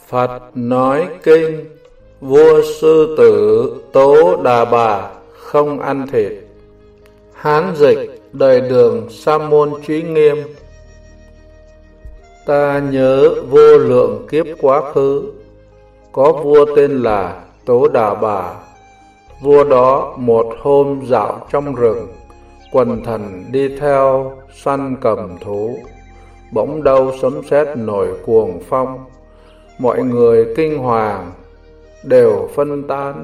Phật nói kinh, vua Sư Tử Tố Đà Bà không ăn thịt. Hán dịch đời Đường Sa môn Trí Nghiêm. Ta nhớ vô lượng kiếp quá khứ, có vua tên là Tố Đà Bà. Vua đó một hôm dạo trong rừng, quần thần đi theo săn cầm thú. Bỗng đâu sấm sét nổi cuồng phong, mọi người kinh hoàng đều phân tán.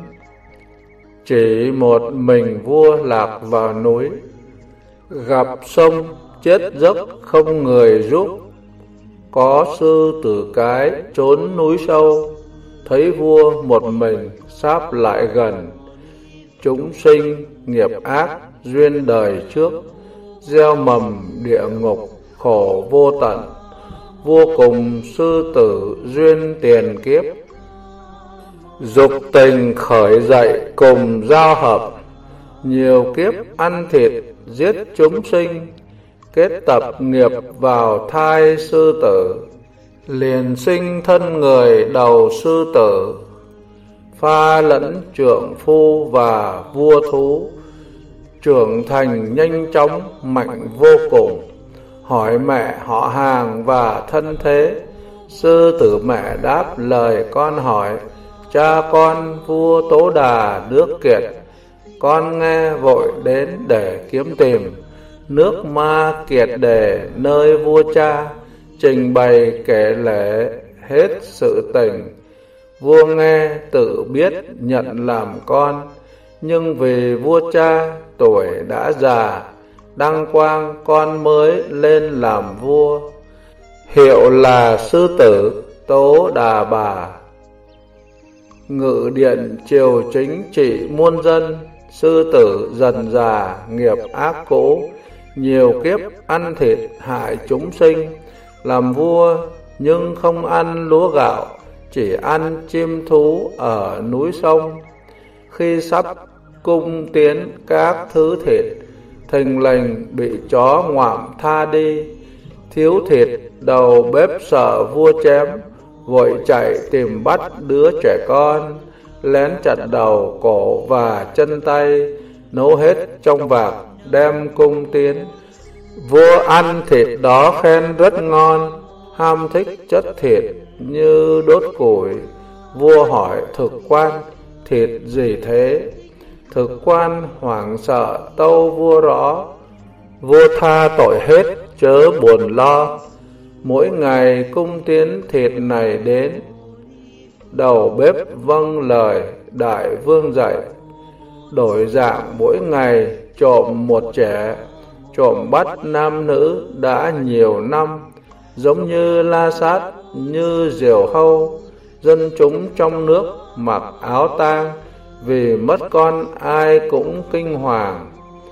Chỉ một mình vua lạc vào núi, gặp sông chết dốc không người giúp. Có sư tử cái trốn núi sâu, thấy vua một mình sáp lại gần. Chúng sinh nghiệp ác duyên đời trước, gieo mầm địa ngục khổ vô tận. Vua cùng sư tử duyên tiền kiếp, dục tình khởi dậy cùng giao hợp. Nhiều kiếp ăn thịt giết chúng sinh, kết tập nghiệp vào thai sư tử. Liền sinh thân người đầu sư tử, pha lẫn trượng phu và vua thú. Trưởng thành nhanh chóng mạnh vô cùng, hỏi mẹ họ hàng và thân thế. Sư tử mẹ đáp lời con hỏi, cha con vua Tố Đà nước kiệt. Con nghe vội đến để kiếm tìm nước ma kiệt đề nơi vua cha. Trình bày kể lể hết sự tình, vua nghe tự biết nhận làm con. Nhưng vì vua cha tuổi đã già, đăng quang con mới lên làm vua. Hiệu là Sư Tử Tố Đà Bà. Ngự điện triều chính trị muôn dân, sư tử dần già nghiệp ác cũ. Nhiều kiếp ăn thịt hại chúng sinh, làm vua nhưng không ăn lúa gạo, chỉ ăn chim thú ở núi sông. Khi sắp cung tiến các thứ thịt, thình lình bị chó ngoạm tha đi. Thiếu thịt đầu bếp sợ vua chém, vội chạy tìm bắt đứa trẻ con, lén chặt đầu cổ và chân tay, nấu hết trong vạc đem cung tiến. Vua ăn thịt đó khen rất ngon, ham thích chất thịt như đốt củi. Vua hỏi thực quan, thịt gì thế? Thực quan hoảng sợ tâu vua rõ, vua tha tội hết chớ buồn lo. Mỗi ngày cung tiến thịt này đến, đầu bếp vâng lời đại vương dạy. Đổi dạng mỗi ngày trộm một trẻ, trộm bắt nam nữ đã nhiều năm. Giống như la sát như diều hâu, dân chúng trong nước mặc áo tang. Vì mất con ai cũng kinh hoàng,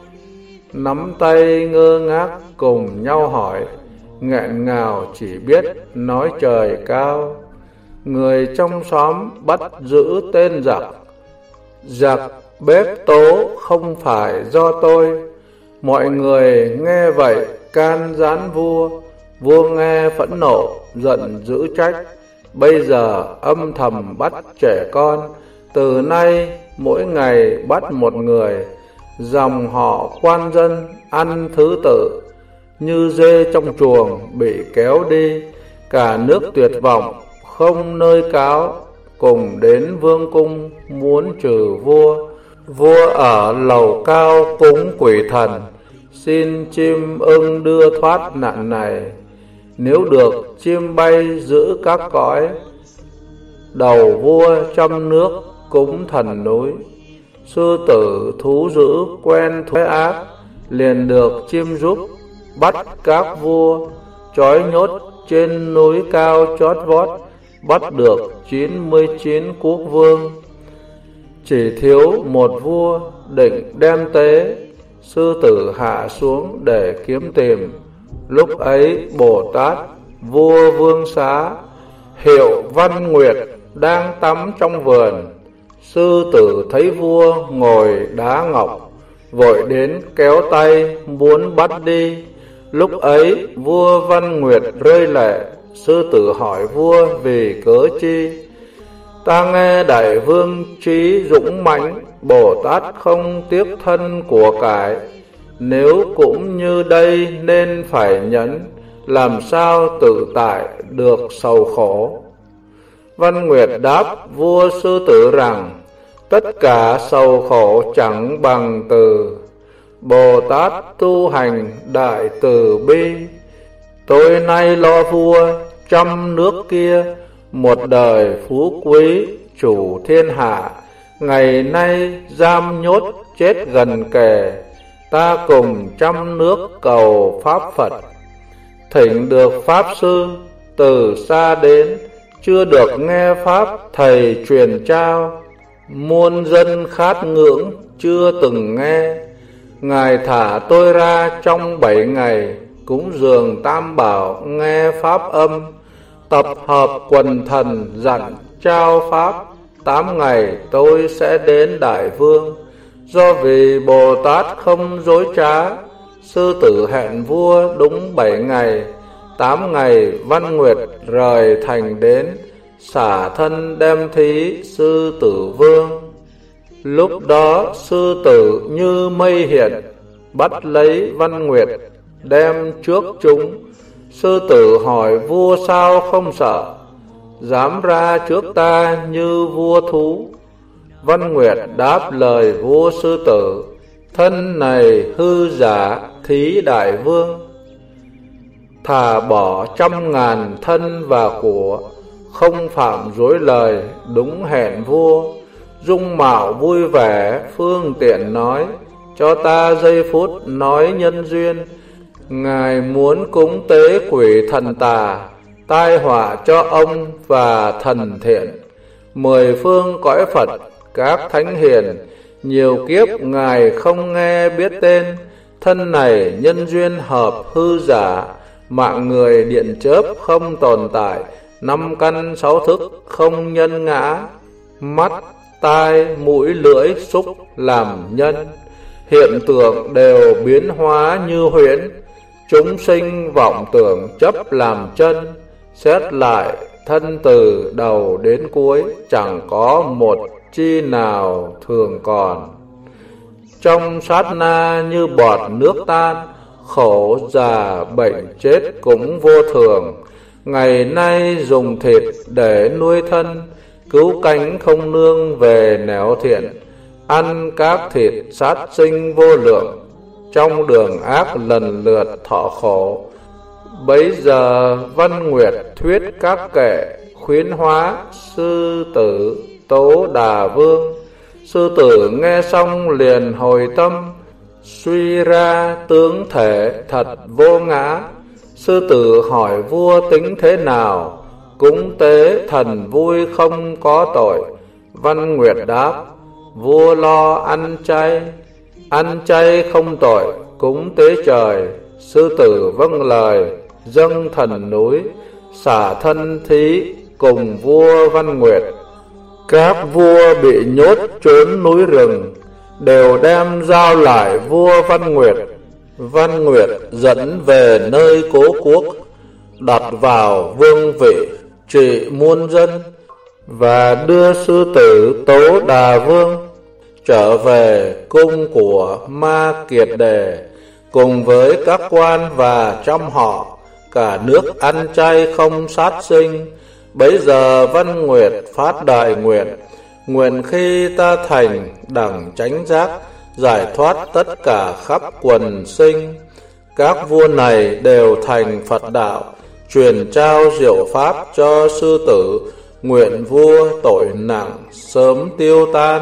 nắm tay ngơ ngác cùng nhau hỏi, nghẹn ngào chỉ biết nói trời cao. Người trong xóm bắt giữ tên giặc, giặc bếp Tố không phải do tôi. Mọi người nghe vậy can gián vua. Vua nghe phẫn nộ giận dữ trách, bây giờ âm thầm bắt trẻ con. Từ nay mỗi ngày bắt một người, dòng họ quan dân ăn thứ tự. Như dê trong chuồng bị kéo đi, cả nước tuyệt vọng không nơi cáo. Cùng đến vương cung muốn trừ vua. Vua ở lầu cao cúng quỷ thần, xin chim ưng đưa thoát nạn này. Nếu được chim bay giữ các cõi, đầu vua trăm nước cúng thần núi. Sư tử thú dữ quen thú ác, liền được chim giúp bắt các vua. Trói nhốt trên núi cao chót vót, bắt được 99 quốc vương. Chỉ thiếu một vua định đem tế, sư tử hạ xuống để kiếm tìm. Lúc ấy Bồ Tát vua Vương Xá, hiệu Văn Nguyệt đang tắm trong vườn. Sư tử thấy vua ngồi đá ngọc, vội đến kéo tay muốn bắt đi. Lúc ấy vua Văn Nguyệt rơi lệ, Sư tử hỏi vua vì cớ chi? Ta nghe đại vương trí dũng mãnh, Bồ Tát không tiếc thân của cải. Nếu cũng như đây nên phải nhẫn, làm sao tự tại được sầu khổ? Văn Nguyệt đáp vua sư tử rằng, tất cả sầu khổ chẳng bằng từ. Bồ Tát tu hành đại từ bi. Tôi nay lo vua trăm nước kia, một đời phú quý chủ thiên hạ. Ngày nay giam nhốt chết gần kề, ta cùng trăm nước cầu Pháp Phật. Thỉnh được Pháp Sư từ xa đến, chưa được nghe Pháp Thầy truyền trao. Muôn dân khát ngưỡng chưa từng nghe, Ngài thả tôi ra trong 7 ngày, cúng dường Tam Bảo nghe Pháp âm. Tập hợp quần thần dặn trao Pháp, 8 ngày tôi sẽ đến Đại Vương. Do vì Bồ Tát không dối trá, sư tử hẹn vua đúng 7 ngày. 8 ngày Văn Nguyệt rời thành đến, xả thân đem thí sư tử vương. Lúc đó sư tử như mây hiện, bắt lấy Văn Nguyệt đem trước chúng. Sư tử hỏi vua sao không sợ, dám ra trước ta như vua thú? Văn Nguyệt đáp lời vua sư tử, thân này hư giả thí đại vương. Thà bỏ 100.000 thân và của, không phạm dối lời đúng hẹn vua. Dung mạo vui vẻ phương tiện nói, cho ta giây phút nói nhân duyên. Ngài muốn cúng tế quỷ thần tà, tai họa cho ông và thần thiện. 10 phương cõi Phật các thánh hiền, nhiều kiếp Ngài không nghe biết tên. Thân này nhân duyên hợp hư giả, mạng người điện chớp không tồn tại. 5 căn 6 thức không nhân ngã, mắt, tai, mũi, lưỡi, xúc làm nhân. Hiện tượng đều biến hóa như huyễn, chúng sinh vọng tưởng chấp làm chân. Xét lại thân từ đầu đến cuối, chẳng có một chi nào thường còn. Trong sát na như bọt nước tan, khổ già bệnh chết cũng vô thường. Ngày nay dùng thịt để nuôi thân, cứu cánh không nương về nẻo thiện. Ăn các thịt sát sinh vô lượng, trong đường ác lần lượt thọ khổ. Bấy giờ Văn Nguyệt thuyết các kệ, khuyến hóa sư tử Tố Đà Vương. Sư tử nghe xong liền hồi tâm, suy ra tướng thể thật vô ngã. Sư tử hỏi vua tính thế nào, cúng tế thần vui không có tội. Văn Nguyệt đáp, vua lo ăn chay không tội, cúng tế trời. Sư tử vâng lời, dâng thần núi, xả thân thí cùng vua Văn Nguyệt. Các vua bị nhốt trốn núi rừng, đều đem giao lại vua Văn Nguyệt. Văn Nguyệt dẫn về nơi cố quốc, đặt vào vương vị trị muôn dân, và đưa sư tử Tố Đà Vương trở về cung của Ma Kiệt Đề, cùng với các quan và trăm họ. Cả nước ăn chay không sát sinh. Bấy giờ Văn Nguyệt phát đại nguyện, nguyện khi ta thành đẳng chánh giác, giải thoát tất cả khắp quần sinh. Các vua này đều thành Phật đạo, truyền trao diệu pháp cho sư tử. Nguyện vua tội nặng sớm tiêu tan.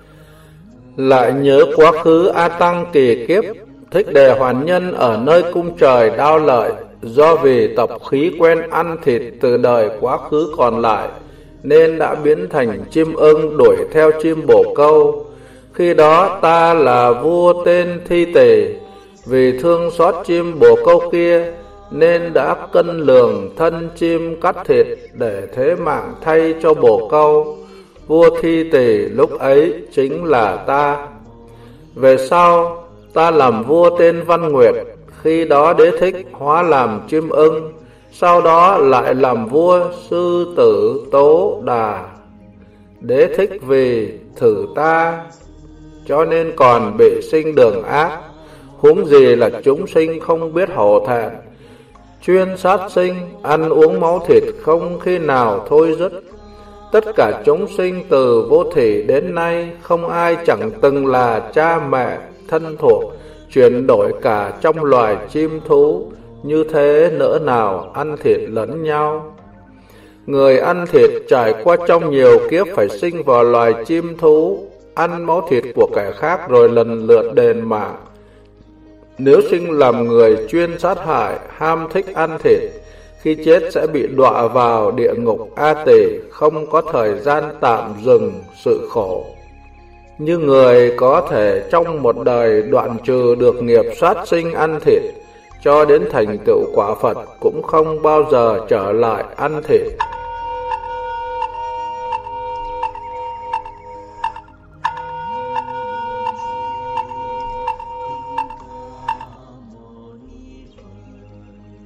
Lại nhớ quá khứ A Tăng kỳ kiếp, Thích Đề Hoàn Nhân ở nơi cung trời Đao Lợi, do vì tập khí quen ăn thịt từ đời quá khứ còn lại, nên đã biến thành chim ưng đuổi theo chim bồ câu. Khi đó ta là vua tên Thi Tề, vì thương xót chim bồ câu kia, nên đã cân lường thân chim cắt thịt để thế mạng thay cho bồ câu. Vua Thi Tề lúc ấy chính là ta. Về sau ta làm vua tên Văn Nguyệt, khi đó Đế Thích hóa làm chim ưng, sau đó lại làm vua Sư Tử Tố Đà. Đế thích vì thử ta, cho nên còn bị sinh đường ác, huống gì là chúng sinh không biết hổ thẹn, chuyên sát sinh, ăn uống máu thịt không khi nào thôi dứt. Tất cả chúng sinh từ vô thủy đến nay, không ai chẳng từng là cha mẹ, thân thuộc, chuyển đổi cả trong loài chim thú, như thế nỡ nào ăn thịt lẫn nhau. Người ăn thịt trải qua trong nhiều kiếp phải sinh vào loài chim thú, ăn máu thịt của kẻ khác rồi lần lượt đền mạng. Nếu sinh làm người chuyên sát hại, ham thích ăn thịt, khi chết sẽ bị đọa vào địa ngục A Tỳ, không có thời gian tạm dừng sự khổ. Như người có thể trong một đời đoạn trừ được nghiệp sát sinh ăn thịt, cho đến thành tựu quả Phật cũng không bao giờ trở lại ăn thịt.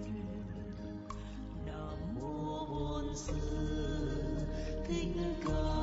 Thích Ca